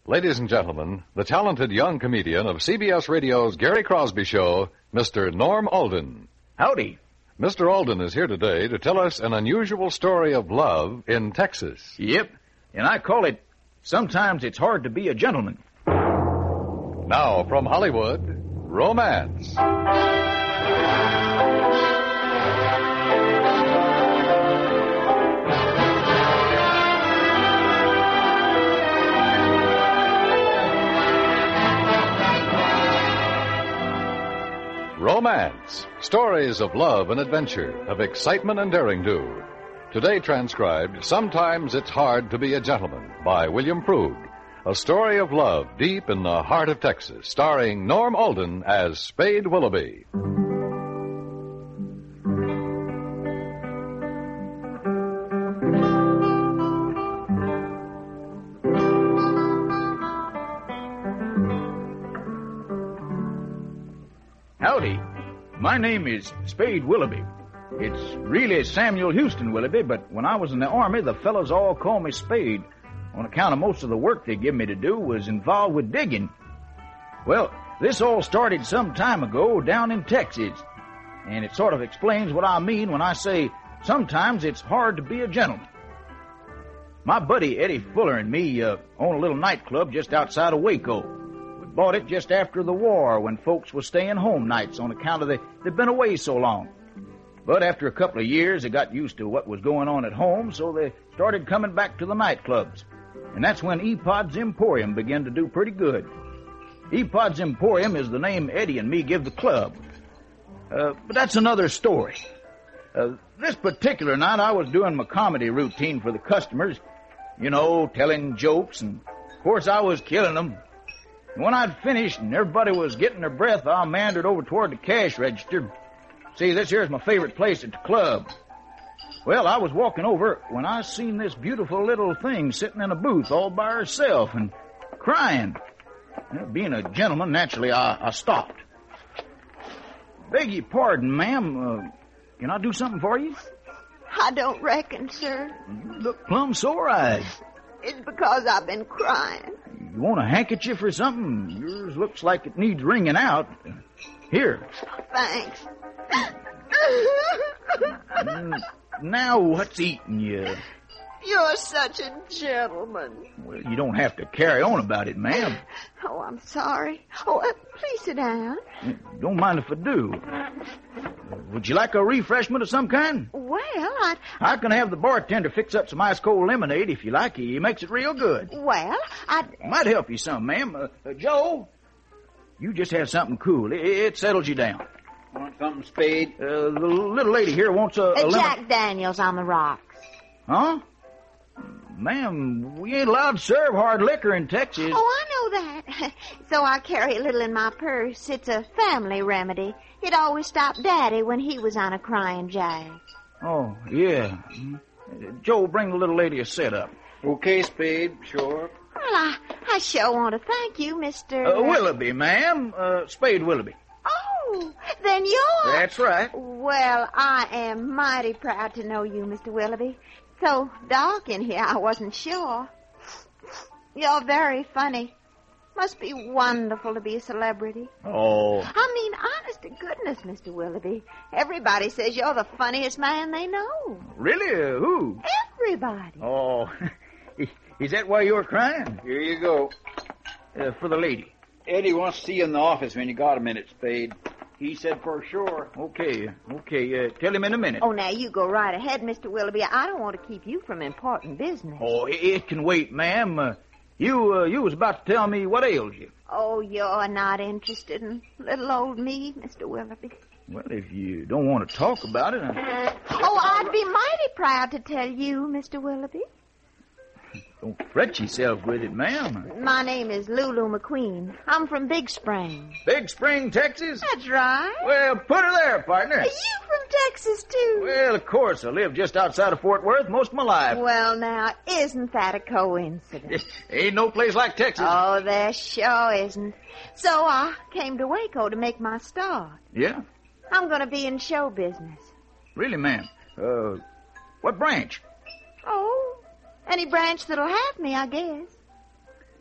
Ladies and gentlemen, the talented young comedian of CBS Radio's Gary Crosby Show, Mr. Norm Alden. Howdy. Mr. Alden is here today to tell us an unusual story of love in Texas. Yep, and I call it, Sometimes It's Hard to Be a Gentleman. Now, from Hollywood, Romance. Romance. Stories of love and adventure, of excitement and daring-do. Today transcribed, Sometimes It's Hard to Be a Gentleman, by William Froug. A story of love deep in the heart of Texas, starring Norm Alden as Spade Willoughby. Howdy. My name is Spade Willoughby. It's really Samuel Houston Willoughby, but when I was in the Army, the fellows all called me Spade on account of most of the work they give me to do was involved with digging. Well, this all started some time ago down in Texas, and it sort of explains what I mean when I say sometimes it's hard to be a gentleman. My buddy Eddie Fuller and me own a little nightclub just outside of Waco. Bought it just after the war when folks was staying home nights on account of they'd been away so long. But after a couple of years, they got used to what was going on at home, so they started coming back to the nightclubs. And that's when Epod's Emporium began to do pretty good. Epod's Emporium is the name Eddie and me give the club. But that's another story. This particular night, I was doing my comedy routine for the customers. You know, telling jokes, and of course I was killing them. When I'd finished and everybody was getting their breath, I meandered over toward the cash register. See, this here's my favorite place at the club. Well, I was walking over when I seen this beautiful little thing sitting in a booth all by herself and crying. Being a gentleman, naturally, I stopped. Beg your pardon, ma'am. Can I do something for you? I don't reckon, sir. You look plumb sore-eyed. It's because I've been crying. You want a handkerchief or something? Yours looks like it needs wringing out. Here. Thanks. Now what's eating you? You're such a gentleman. Well, you don't have to carry on about it, ma'am. Oh, I'm sorry. Oh, please sit down. Don't mind if I do. Would you like a refreshment of some kind? Well, I can have the bartender fix up some ice-cold lemonade if you like. He makes it real good. Well, Might help you some, ma'am. Joe, you just have something cool. It settles you down. Want something, Spade? The little lady here wants a Jack Daniels on the rocks. Huh? Ma'am, we ain't allowed to serve hard liquor in Texas. Oh, I know that. So I carry a little in my purse. It's a family remedy. It always stopped Daddy when he was on a crying jack. Oh, yeah. Joe, bring the little lady a setup. Okay, Spade, sure. Well, I sure want to thank you, Mr. Willoughby, ma'am. Spade Willoughby. Oh, then you're... That's right. Well, I am mighty proud to know you, Mr. Willoughby. So dark in here, I wasn't sure. You're very funny. Must be wonderful to be a celebrity. Oh. I mean, honest to goodness, Mr. Willoughby. Everybody says you're the funniest man they know. Really? Who? Everybody. Oh. Is that why you're crying? Here you go. For the lady. Eddie wants to see you in the office when you got a minute, Spade. He said for sure. Okay. Tell him in a minute. Oh, now you go right ahead, Mr. Willoughby. I don't want to keep you from important business. Oh, it can wait, ma'am. You was about to tell me what ails you. Oh, you're not interested in little old me, Mr. Willoughby. Well, if you don't want to talk about it... Oh, I'd be mighty proud to tell you, Mr. Willoughby. Don't fret yourself with it, ma'am. My name is Lulu McQueen. I'm from Big Spring. Big Spring, Texas? That's right. Well, put her there, partner. Are you from Texas, too? Well, of course. I lived just outside of Fort Worth most of my life. Well, now, isn't that a coincidence? Ain't no place like Texas. Oh, there sure isn't. So I came to Waco to make my start. Yeah? I'm going to be in show business. Really, ma'am? What branch? Oh, any branch that'll have me, I guess.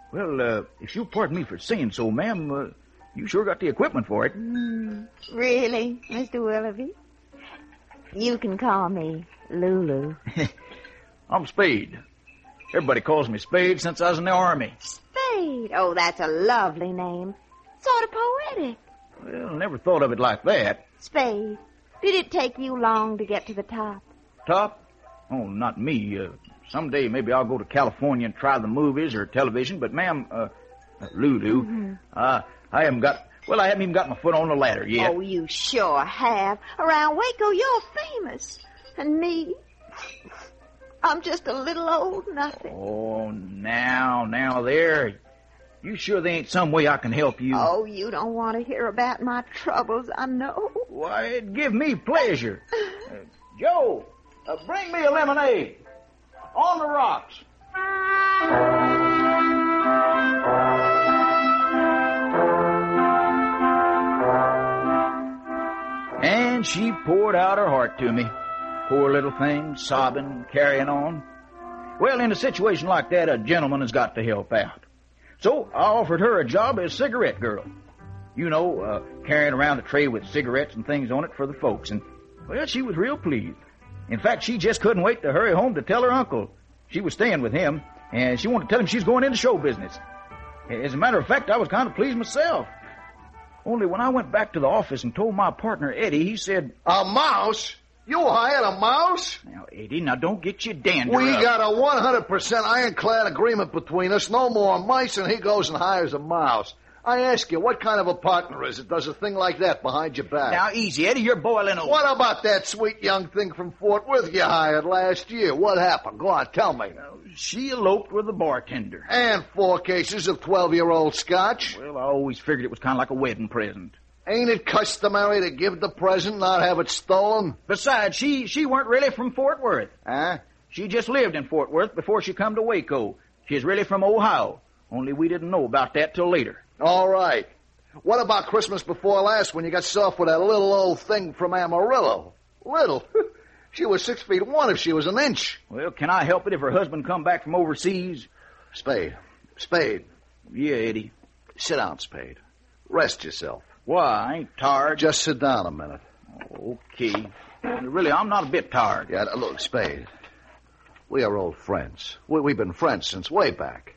Well, if you'll pardon me for saying so, ma'am, you sure got the equipment for it. Really, Mr. Willoughby? You can call me Lulu. I'm Spade. Everybody calls me Spade since I was in the Army. Spade? Oh, that's a lovely name. Sort of poetic. Well, never thought of it like that. Spade, did it take you long to get to the top? Top? Oh, not me. Someday maybe I'll go to California and try the movies or television, but ma'am, Lulu, I haven't even got my foot on the ladder yet. Oh, you sure have. Around Waco, you're famous. And me, I'm just a little old nothing. Oh, now there. You sure there ain't some way I can help you? Oh, you don't want to hear about my troubles, I know. Why, it'd give me pleasure. Joe, bring me a lemonade. On the rocks. And she poured out her heart to me. Poor little thing, sobbing, carrying on. Well, in a situation like that, a gentleman has got to help out. So I offered her a job as cigarette girl. You know, carrying around a tray with cigarettes and things on it for the folks. And, well, she was real pleased. In fact, she just couldn't wait to hurry home to tell her uncle. She was staying with him, and she wanted to tell him she's going into show business. As a matter of fact, I was kind of pleased myself. Only when I went back to the office and told my partner, Eddie, he said... A mouse? You hired a mouse? Now, Eddie, don't get your dander We up. got a 100% ironclad agreement between us. No more mice, and he goes and hires a mouse. I ask you, what kind of a partner is it does a thing like that behind your back? Now, easy, Eddie, you're boiling over. What about that sweet young thing from Fort Worth you hired last year? What happened? Go on, tell me. She eloped with the bartender. And 4 cases of 12-year-old scotch. Well, I always figured it was kind of like a wedding present. Ain't it customary to give the present, not have it stolen? Besides, she weren't really from Fort Worth. Huh? She just lived in Fort Worth before she come to Waco. She's really from Ohio. Only we didn't know about that till later. All right. What about Christmas before last when you got soft with that little old thing from Amarillo? Little? She was 6'1" if she was an inch. Well, can I help it if her husband come back from overseas? Spade. Yeah, Eddie. Sit down, Spade. Rest yourself. Why, I ain't tired. Just sit down a minute. Okay. Really, I'm not a bit tired. Yeah, look, Spade. We are old friends. We've been friends since way back.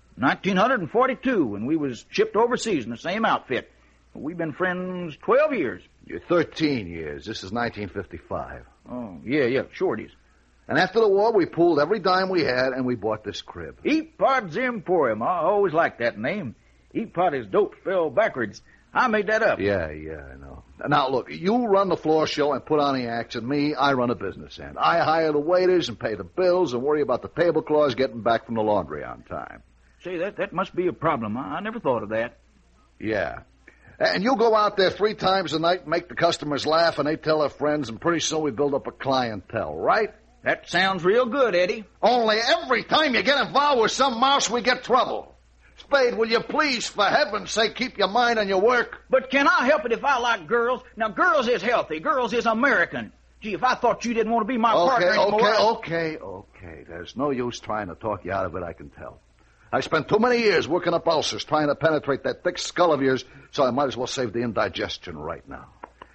1942, when we was shipped overseas in the same outfit. We've been friends 12 years. You're 13 years. This is 1955. Oh, yeah, sure it is. And after the war, we pooled every dime we had, and we bought this crib. Eatpot's Emporium. I always liked that name. Eatpot is dope spelled backwards. I made that up. Yeah, I know. Now, look, you run the floor show and put on the acts, and me, I run a business end. I hire the waiters and pay the bills and worry about the tablecloths getting back from the laundry on time. Say, that must be a problem. I never thought of that. Yeah. And you go out there 3 times a night and make the customers laugh, and they tell their friends, and pretty soon we build up a clientele, right? That sounds real good, Eddie. Only every time you get involved with some mouse, we get trouble. Spade, will you please, for heaven's sake, keep your mind on your work? But can I help it if I like girls? Now, girls is healthy. Girls is American. Gee, if I thought you didn't want to be my partner anymore... Okay. There's no use trying to talk you out of it, I can tell. I spent too many years working up ulcers trying to penetrate that thick skull of yours, so I might as well save the indigestion right now.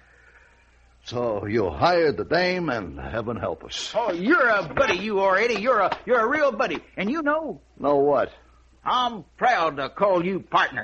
So you hired the dame, and heaven help us. Oh, you're a buddy, you are, Eddie. You're a real buddy. And you know... Know what? I'm proud to call you partner.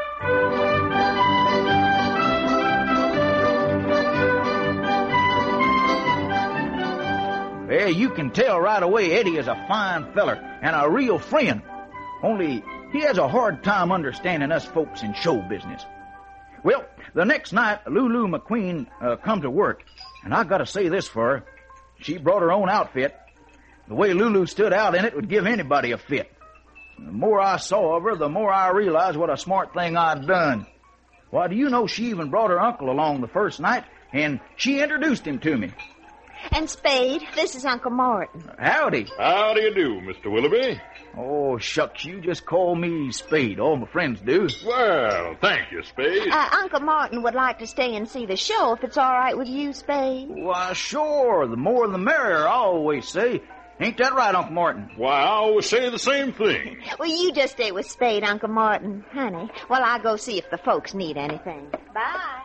Well, you can tell right away Eddie is a fine feller and a real friend. Only he has a hard time understanding us folks in show business. Well, the next night, Lulu McQueen come to work, and I got to say this for her. She brought her own outfit. The way Lulu stood out in it would give anybody a fit. The more I saw of her, the more I realized what a smart thing I'd done. Why, do you know she even brought her uncle along the first night, and she introduced him to me. And Spade, this is Uncle Martin. Howdy. How do you do, Mr. Willoughby? Oh, shucks, you just call me Spade. All my friends do. Well, thank you, Spade. Uncle Martin would like to stay and see the show, if it's all right with you, Spade. Why, sure, the more the merrier, I always say. Ain't that right, Uncle Morton? Why, I always say the same thing. Well, you just stay with Spade, Uncle Morton, honey, while I go see if the folks need anything. Bye.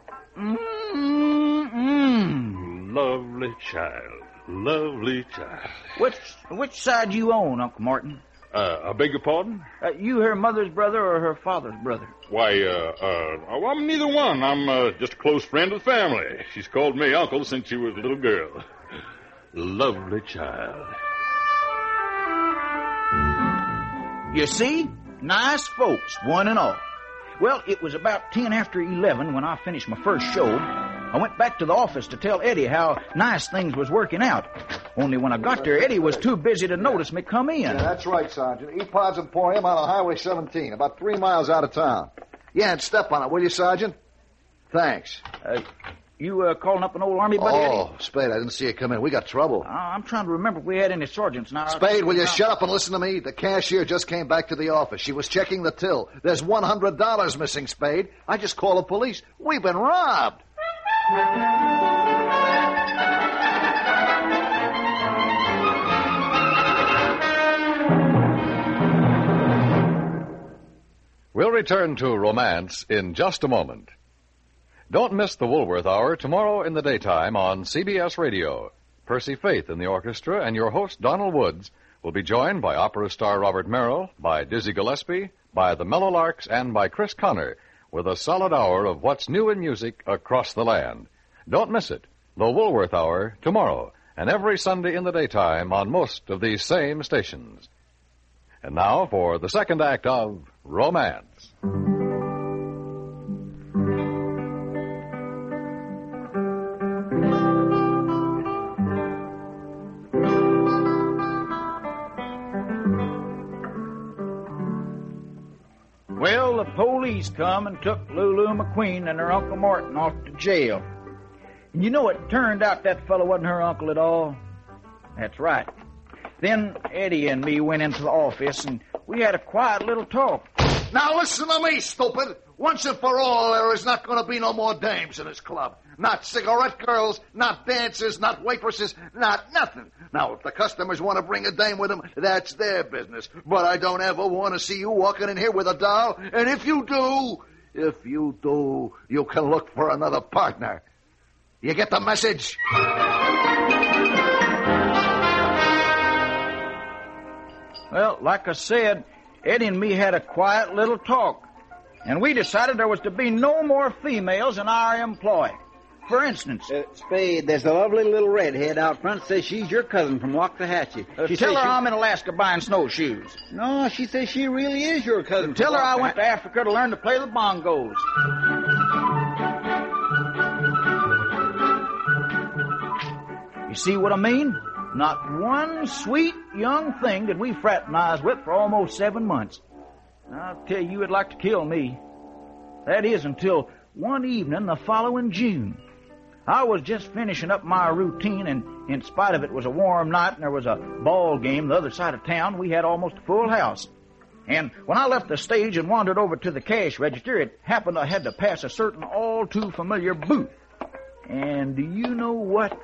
Lovely child. Lovely child. Which side you own, Uncle Morton? I beg your pardon? You her mother's brother or her father's brother? Why, I'm neither one. I'm just a close friend of the family. She's called me uncle since she was a little girl. Lovely child. You see? Nice folks, one and all. Well, it was about 10 after 11 when I finished my first show. I went back to the office to tell Eddie how nice things was working out. Only when I got there, Eddie was too busy to notice me come in. Yeah, that's right, Sergeant. E-Pods Emporium on Highway 17, about 3 miles out of town. Yeah, and step on it, will you, Sergeant? Thanks. You calling up an old Army buddy, Eddie? Oh, Spade, I didn't see you come in. We got trouble. I'm trying to remember if we had any sergeants now. Spade, will you shut up and listen to me? The cashier just came back to the office. She was checking the till. There's $100 missing, Spade. I just called the police. We've been robbed. We'll return to romance in just a moment. Don't miss the Woolworth Hour tomorrow in the daytime on CBS Radio. Percy Faith in the orchestra and your host, Donald Woods, will be joined by opera star Robert Merrill, by Dizzy Gillespie, by the Meadowlarks, and by Chris Connor, with a solid hour of what's new in music across the land. Don't miss it. The Woolworth Hour tomorrow, and every Sunday in the daytime on most of these same stations. And now for the second act of Romance. Well, the police come and took Lulu McQueen and her Uncle Morton off to jail. And you know, it turned out that fellow wasn't her uncle at all. That's right. Then Eddie and me went into the office, and we had a quiet little talk. Now listen to me, stupid. Once and for all, there is not going to be no more dames in this club. Not cigarette girls, not dancers, not waitresses, not nothing. Now, if the customers want to bring a dame with them, that's their business. But I don't ever want to see you walking in here with a doll. And if you do, you can look for another partner. You get the message? Well, like I said, Eddie and me had a quiet little talk, and we decided there was to be no more females in our employ. For instance... Spade, there's a lovely little redhead out front says she's your cousin from Waxahachie. Tell her I'm in Alaska buying snowshoes. No, she says she really is your cousin. Tell her I went to Africa to learn to play the bongos. You see what I mean? Not one sweet young thing did we fraternize with for almost 7 months. I'll tell you, it'd like to kill me. That is until one evening the following June. I was just finishing up my routine, and in spite of it was a warm night and there was a ball game the other side of town, we had almost a full house. And when I left the stage and wandered over to the cash register, it happened I had to pass a certain all-too-familiar booth. And do you know what?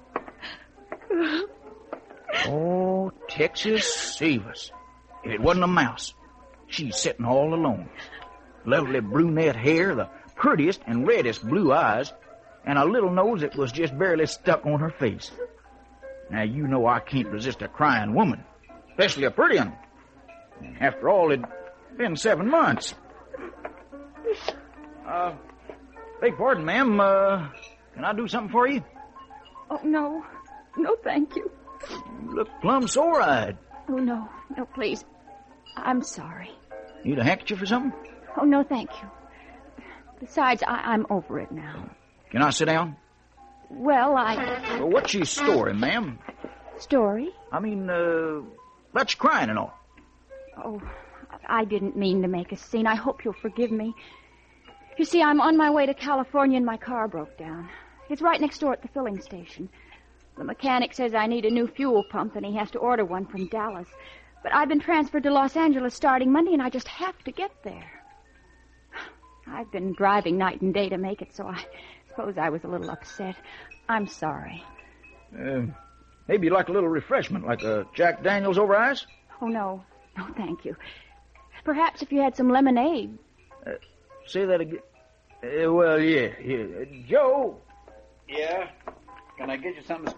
Oh, Texas save us. It wasn't a mouse. She's sitting all alone. Lovely brunette hair, the prettiest and reddest blue eyes, and a little nose that was just barely stuck on her face. Now, you know I can't resist a crying woman, especially a pretty one. After all, it'd been 7 months. Beg pardon, ma'am. Can I do something for you? Oh, no. No, thank you. You look plumb sore-eyed. Oh, no. No, please. I'm sorry. Need a handkerchief or something? Oh, no, thank you. Besides, I'm over it now. Can I sit down? Well, Well, what's your story, ma'am? Story? I mean, about you crying and all. Oh, I didn't mean to make a scene. I hope you'll forgive me. You see, I'm on my way to California and my car broke down. It's right next door at the filling station. The mechanic says I need a new fuel pump and he has to order one from Dallas. But I've been transferred to Los Angeles starting Monday and I just have to get there. I've been driving night and day to make it, so I suppose I was a little upset. I'm sorry. Maybe you'd like a little refreshment, like a Jack Daniels over ice? Oh, no. No, thank you. Perhaps if you had some lemonade. Say that again. Well, yeah. Joe. Yeah? Can I get you something?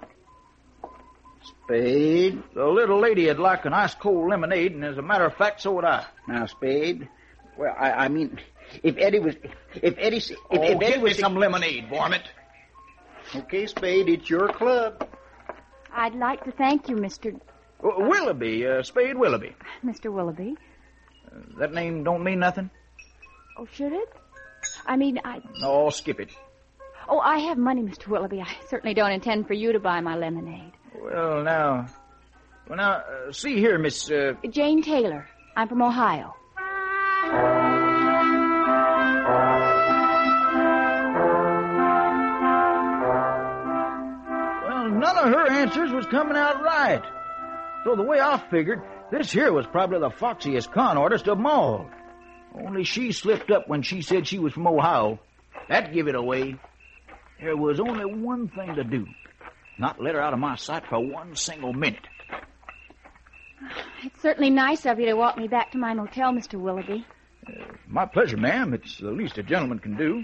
Spade? The little lady would like an ice-cold lemonade, and as a matter of fact, so would I. Now, Spade? Well, I mean, if Eddie was... If Eddie get me was... some lemonade, Varmint. Okay, Spade, it's your club. I'd like to thank you, Mr. Willoughby, Spade Willoughby. Mr. Willoughby. That name don't mean nothing? Oh, should it? I mean, No, skip it. Oh, I have money, Mr. Willoughby. I certainly don't intend for you to buy my lemonade. Well, now, see here, Miss... Jane Taylor. I'm from Ohio. Well, none of her answers was coming out right. So the way I figured, this here was probably the foxiest con artist of them all. Only she slipped up when she said she was from Ohio. That give it away. There was only one thing to do. Not let her out of my sight for one single minute. It's certainly nice of you to walk me back to my motel, Mr. Willoughby. My pleasure, ma'am. It's the least a gentleman can do.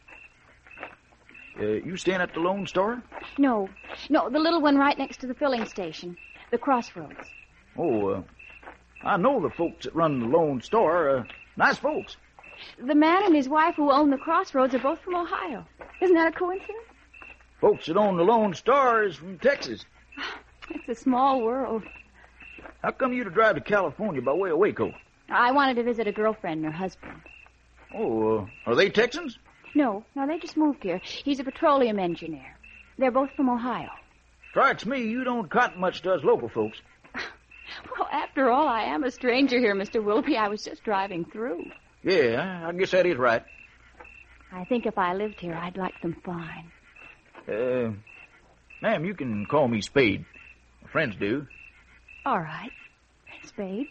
You staying at the Lone Star? No, the little one right next to the filling station. The Crossroads. Oh, I know the folks that run the Lone Star. Nice folks. The man and his wife who own the Crossroads are both from Ohio. Isn't that a coincidence? Folks that own the Lone Star is from Texas. It's a small world. How come you to drive to California by way of Waco? I wanted to visit a girlfriend and her husband. Oh, are they Texans? No, they just moved here. He's a petroleum engineer. They're both from Ohio. Strikes me you don't cotton much to us local folks. Well, after all, I am a stranger here, Mr. Willoughby. I was just driving through. Yeah, I guess that is right. I think if I lived here, I'd like them fine. Ma'am, you can call me Spade. My friends do. All right. Spade.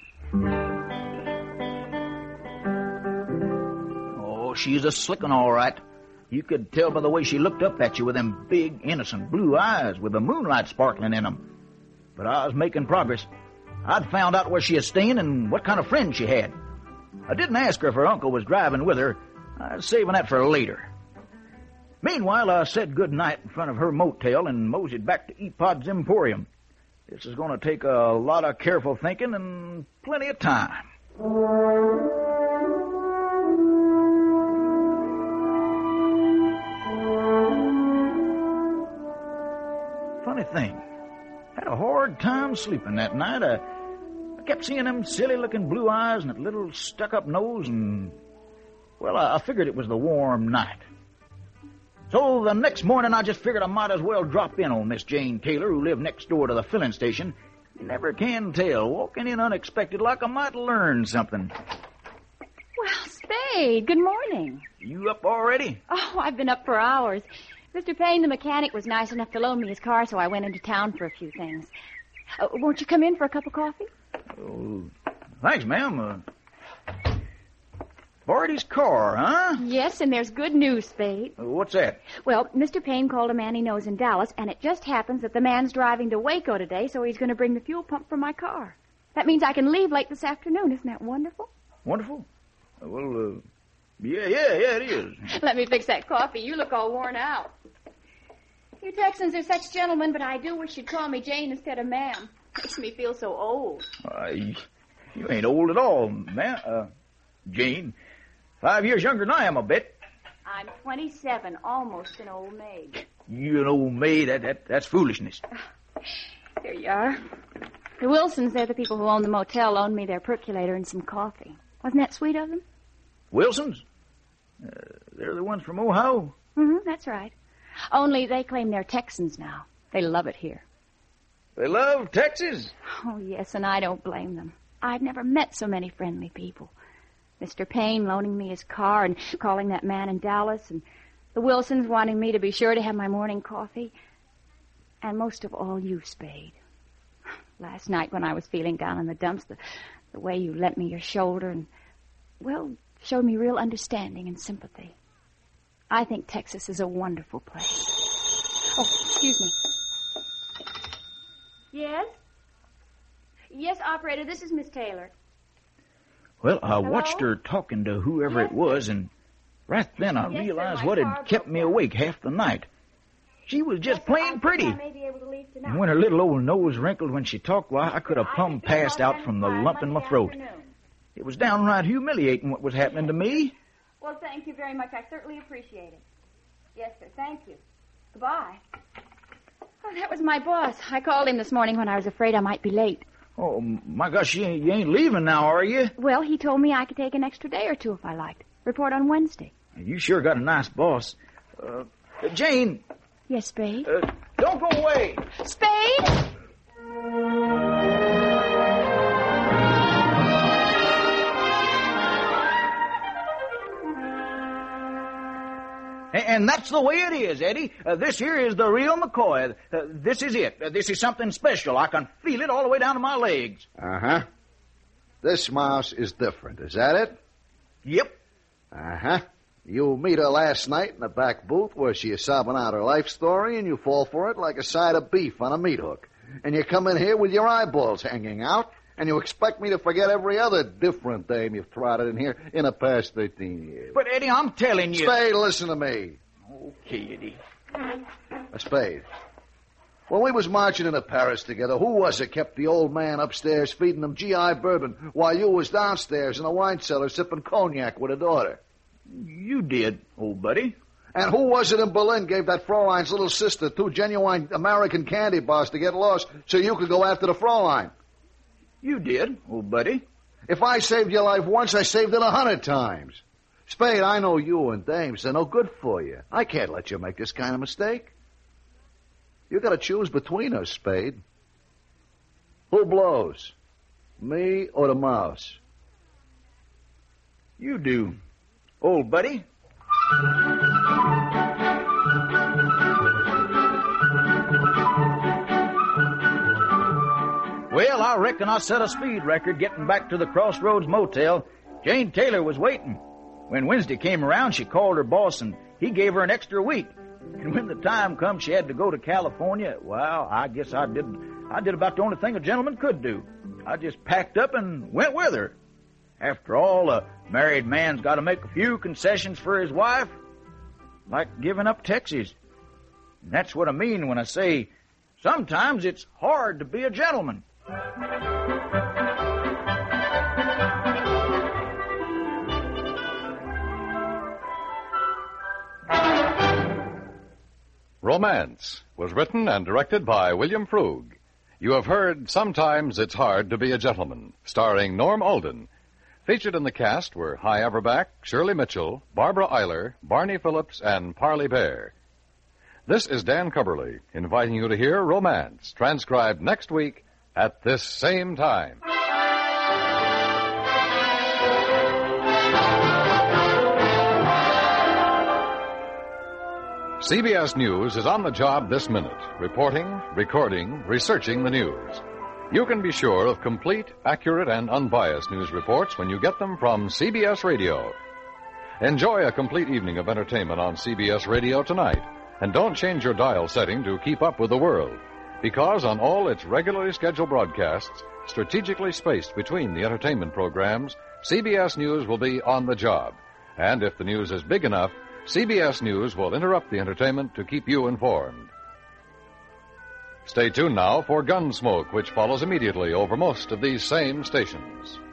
Oh, she's a slick one, all right. You could tell by the way she looked up at you with them big, innocent blue eyes with the moonlight sparkling in them. But I was making progress. I'd found out where she was staying and what kind of friends she had. I didn't ask her if her uncle was driving with her. I was saving that for later. Meanwhile, I said good night in front of her motel and moseyed back to Epod's Emporium. This is going to take a lot of careful thinking and plenty of time. Funny thing, I had a hard time sleeping that night. I kept seeing them silly-looking blue eyes and that little stuck-up nose, and, well, I figured it was the warm night. So the next morning, I just figured I might as well drop in on Miss Jane Taylor, who lived next door to the filling station. You never can tell. Walking in unexpected like I might learn something. Well, Spade, good morning. You up already? Oh, I've been up for hours. Mr. Payne, the mechanic, was nice enough to loan me his car, so I went into town for a few things. Won't you come in for a cup of coffee? Oh, thanks, ma'am. Barty's car, huh? Yes, and there's good news, Spade. What's that? Well, Mr. Payne called a man he knows in Dallas, and it just happens that the man's driving to Waco today, so he's going to bring the fuel pump for my car. That means I can leave late this afternoon. Isn't that wonderful? Wonderful? Well, yeah, it is. Let me fix that coffee. You look all worn out. You Texans are such gentlemen, but I do wish you'd call me Jane instead of ma'am. Makes me feel so old. You ain't old at all, ma'am. Jane. 5 years younger than I am, I bet. I'm 27, almost an old maid. You an old maid? That's foolishness. There you are. The Wilsons, they're the people who own the motel, loaned me their percolator and some coffee. Wasn't that sweet of them? Wilsons? They're the ones from Ohio? Mm-hmm, that's right. Only they claim they're Texans now. They love it here. They love Texas? Oh, yes, and I don't blame them. I've never met so many friendly people. Mr. Payne loaning me his car and calling that man in Dallas, and the Wilsons wanting me to be sure to have my morning coffee. And most of all, you, Spade. Last night when I was feeling down in the dumps, the way you lent me your shoulder and, well, showed me real understanding and sympathy. I think Texas is a wonderful place. Oh, excuse me. Yes? Yes, operator, this is Miss Taylor. Well, I Hello? watched her talking to whoever Yes, it was, and right then I Yes, sir, realized my what car had kept broke me down. awake half the night. She was just Yes, sir, I plain think pretty. I may be able to leave tonight. And when her little old nose wrinkled when she talked, why, I could have I plumb can see passed about out from the 10 lump in my Monday throat. afternoon. It was downright humiliating what was happening to me. Well, thank you very much. I certainly appreciate it. Yes, sir. Thank you. Goodbye. Oh, that was my boss. I called him this morning when I was afraid I might be late. Oh, my gosh, you ain't leaving now, are you? Well, he told me I could take an extra day or two if I liked. Report on Wednesday. You sure got a nice boss. Jane, Yes, Spade? don't go away. Spade? And that's the way it is, Eddie. This here is the real McCoy. This is it. This is something special. I can feel it all the way down to my legs. Uh-huh. This mouse is different. Is that it? Yep. Uh-huh. You meet her last night in the back booth where she is sobbing out her life story, and you fall for it like a side of beef on a meat hook. And you come in here with your eyeballs hanging out, and you expect me to forget every other different dame you've trotted in here in the past 13 years. But, Eddie, I'm telling you... Spade, listen to me. Okay, Eddie. Spade. When we was marching into Paris together, who was it kept the old man upstairs feeding him GI bourbon while you was downstairs in the wine cellar sipping cognac with a daughter? You did, old buddy. And who was it in Berlin gave that Fräulein's little sister 2 genuine American candy bars to get lost so you could go after the Fräulein? You did, old buddy. If I saved your life once, I saved it 100 times. Spade, I know you and dames are no good for you. I can't let you make this kind of mistake. You got to choose between us, Spade. Who blows? Me or the mouse? You do, old buddy. Well, I reckon I set a speed record getting back to the Crossroads Motel. Jane Taylor was waiting. When Wednesday came around, she called her boss, and he gave her an extra week. And when the time come she had to go to California, well, I guess I did about the only thing a gentleman could do. I just packed up and went with her. After all, a married man's got to make a few concessions for his wife, like giving up Texas. And that's what I mean when I say sometimes it's hard to be a gentleman. Romance was written and directed by William Frug. You have heard Sometimes It's Hard to Be a Gentleman, starring Norm Alden. Featured in the cast were Hy Averback, Shirley Mitchell, Barbara Eiler, Barney Phillips, and Parley Bear. This is Dan Cubberly, inviting you to hear Romance, transcribed next week at this same time. CBS News is on the job this minute, reporting, recording, researching the news. You can be sure of complete, accurate, and unbiased news reports when you get them from CBS Radio. Enjoy a complete evening of entertainment on CBS Radio tonight, and don't change your dial setting to keep up with the world, because on all its regularly scheduled broadcasts, strategically spaced between the entertainment programs, CBS News will be on the job. And if the news is big enough, CBS News will interrupt the entertainment to keep you informed. Stay tuned now for Gunsmoke, which follows immediately over most of these same stations.